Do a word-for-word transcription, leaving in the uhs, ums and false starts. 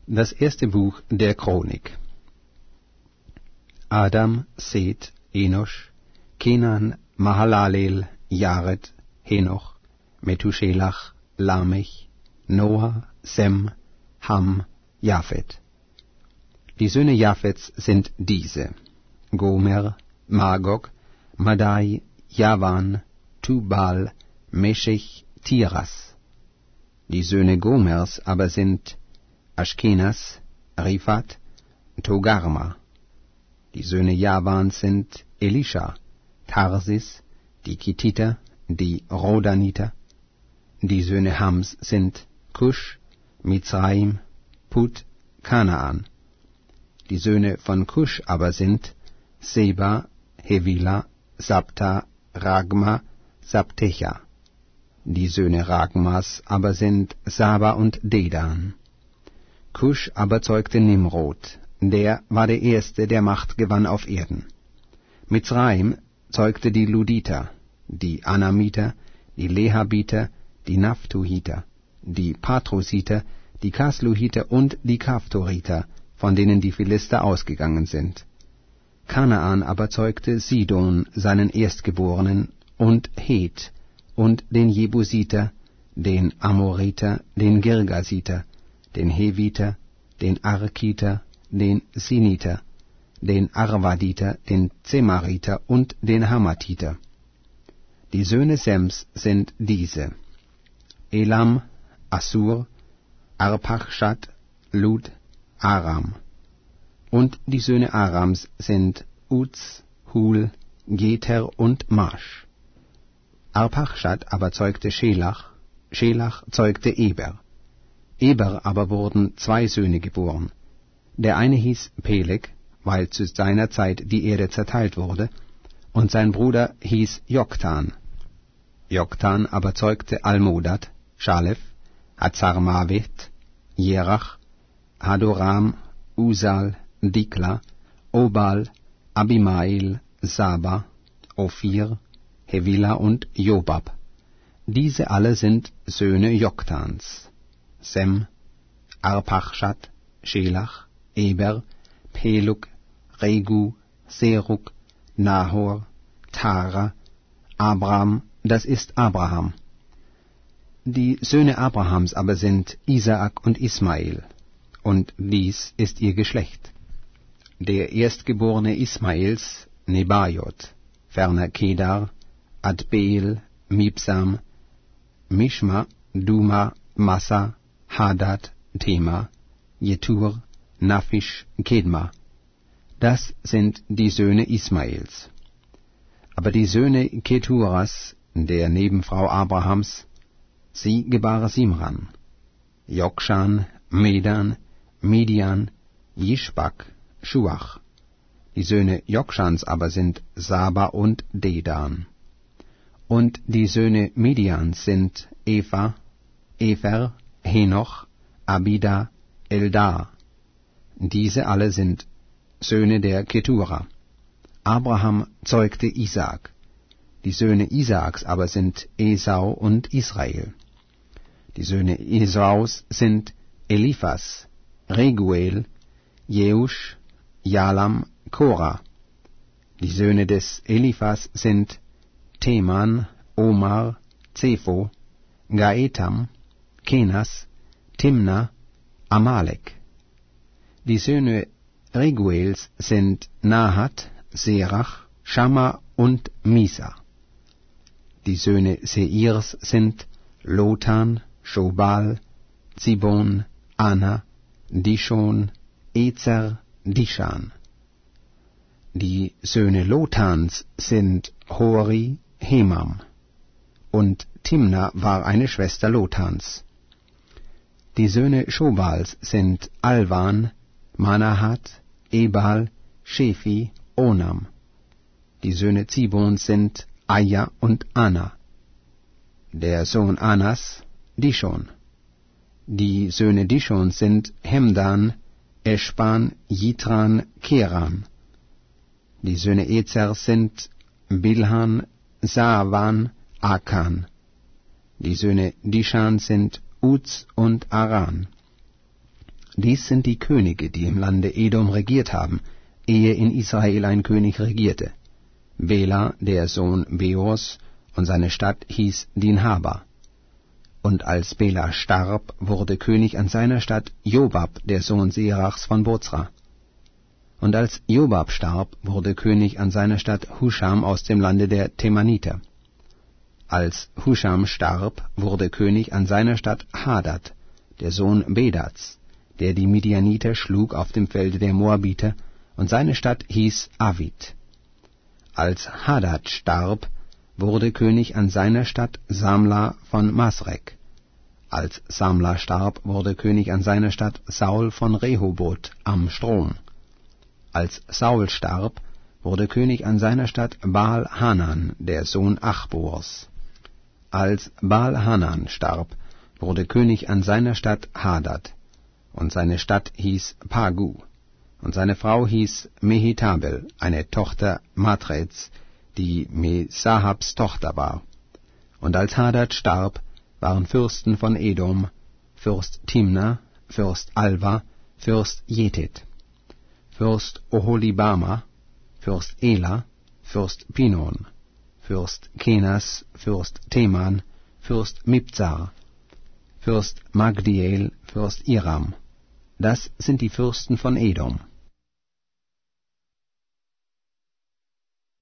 Das erste Buch der Chronik. Adam, Seth, Enosch, Kenan, Mahalalel, Jared, Henoch, Methuselach, Lamech, Noah, Sem, Ham, Japhet. Die Söhne Japhets sind diese: Gomer, Magog, Madai, Javan, Tubal, Meshech, Tiras. Die Söhne Gomers aber sind Aschkenas, Riphat, Togarma. Die Söhne Javans sind Elisha, Tarsis, die Kittiter, die Rodaniter. Die Söhne Hams sind Kusch, Mizraim, Put, Kanaan. Die Söhne von Kusch aber sind Seba, Hevila, Sabta, Ragma, Sabtecha. Die Söhne Ragmas aber sind Saba und Dedan. Kusch aber zeugte Nimrod, der war der Erste, der Macht gewann auf Erden. Mizraim zeugte die Luditer, die Anamiter, die Lehabiter, die Naphtuhiter, die Patrusiter, die Kasluhiter und die Kaftoriter, von denen die Philister ausgegangen sind. Kanaan aber zeugte Sidon, seinen Erstgeborenen, und Het, und den Jebusiter, den Amoriter, den Girgasiter, den Heviter, den Arkiter, den Siniter, den Arvaditer, den Zemariter und den Hamatiter. Die Söhne Sems sind diese: Elam, Assur, Arpachshad, Lud, Aram. Und die Söhne Arams sind Uz, Hul, Geter und Marsch. Arpachshad aber zeugte Schelach, Schelach zeugte Eber. Eber aber wurden zwei Söhne geboren. Der eine hieß Peleg, weil zu seiner Zeit die Erde zerteilt wurde, und sein Bruder hieß Joktan. Joktan aber zeugte Almodad, Schalef, Hazarmavet, Jerach, Hadoram, Usal, Dikla, Obal, Abimael, Saba, Ophir, Hevila und Jobab. Diese alle sind Söhne Joktans. Sem, Arpachshad, Schelach, Eber, Pelug, Regu, Serug, Nahor, Tara, Abram, das ist Abraham. Die Söhne Abrahams aber sind Isaak und Ismael, und dies ist ihr Geschlecht. Der Erstgeborene Ismaels, Nebajot, ferner Kedar, Adbeel, Mibsam, Mishma, Duma, Massa, Hadad, Tema, Jetur, Naphish, Kedma. Das sind die Söhne Ismaels. Aber die Söhne Keturas, der Nebenfrau Abrahams, sie gebar Simran, Jokshan, Medan, Midian, Jishbak, Schuach. Die Söhne Jokshans aber sind Saba und Dedan. Und die Söhne Midians sind Eva, Efer, Henoch, Abida, Eldar. Diese alle sind Söhne der Ketura. Abraham zeugte Isaak. Die Söhne Isaaks aber sind Esau und Israel. Die Söhne Esaus sind Eliphas, Reguel, Jeusch, Jalam, Korah. Die Söhne des Eliphas sind Teman, Omar, Zepho, Gaetam, Kenas, Timna, Amalek. Die Söhne Reguels sind Nahat, Serach, Schamma und Misa. Die Söhne Seirs sind Lotan, Schobal, Zibon, Ana, Dishon, Ezer, Dishan. Die Söhne Lotans sind Hori, Hemam. Und Timna war eine Schwester Lotans. Die Söhne Schobals sind Alvan, Manahat, Ebal, Shefi, Onam. Die Söhne Zibons sind Aja und Ana. Der Sohn Anas, Dishon. Die Söhne Dishons sind Hemdan, Eschban, Jitran, Keran. Die Söhne Ezers sind Bilhan, Saavan, Akan. Die Söhne Dishan sind Uz und Aran. Dies sind die Könige, die im Lande Edom regiert haben, ehe in Israel ein König regierte. Bela, der Sohn Beors, und seine Stadt hieß Dinhaba. Und als Bela starb, wurde König an seiner Stadt Jobab, der Sohn Serachs von Bozra. Und als Jobab starb, wurde König an seiner Stadt Huscham aus dem Lande der Temaniter. Als Huscham starb, wurde König an seiner Stadt Hadad, der Sohn Bedats, der die Midianiter schlug auf dem Felde der Moabiter, und seine Stadt hieß Avid. Als Hadad starb, wurde König an seiner Stadt Samla von Masrek. Als Samla starb, wurde König an seiner Stadt Saul von Rehoboth am Strom. Als Saul starb, wurde König an seiner Stadt Baal-Hanan, der Sohn Achbors. Als Baal-Hanan starb, wurde König an seiner Stadt Hadad, und seine Stadt hieß Pagu, und seine Frau hieß Mehetabel, eine Tochter Matreds, die Mesahabs Tochter war. Und als Hadad starb, waren Fürsten von Edom, Fürst Timna, Fürst Alva, Fürst Jetet, Fürst Oholibama, Fürst Ela, Fürst Pinon, Fürst Kenas, Fürst Teman, Fürst Mibzar, Fürst Magdiel, Fürst Iram. Das sind die Fürsten von Edom.